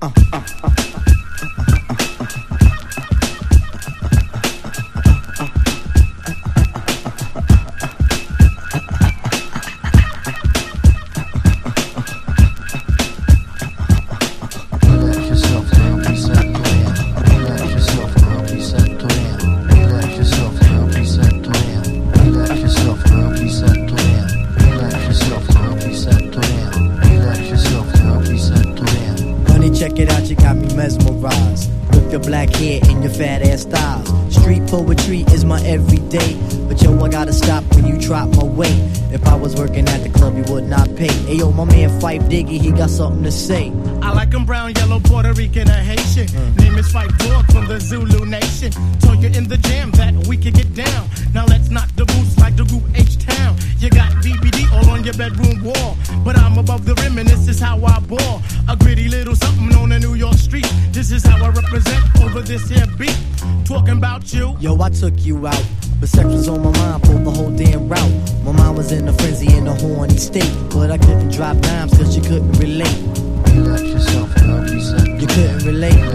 Check it out, you got me mesmerized. With your black hair and your fat ass styles. Street poetry is my everyday. But yo, I gotta stop when you drop my weight. If I was working at the club, you would not pay. Hey yo, my man Phife Diggy, he got something to say. I like him brown, yellow, Puerto Rican, or Haitian. Name is Phife Dog from the Zulu Nation. Told you in the jam that we could get down. Now let's knock the boots like the group H-Town. You got BBD all on your bedroom wall. But I'm above the rim and this is how I ball. A gritty little something on a New York street. This is how I represent over this here beat. Talking about you. Yo, I took you out. But sex was on my mind for the whole damn route. My mind was in a frenzy in a horny state. But I couldn't drop dimes cause you couldn't relate. Relax yourself, girl, reset. You couldn't relate.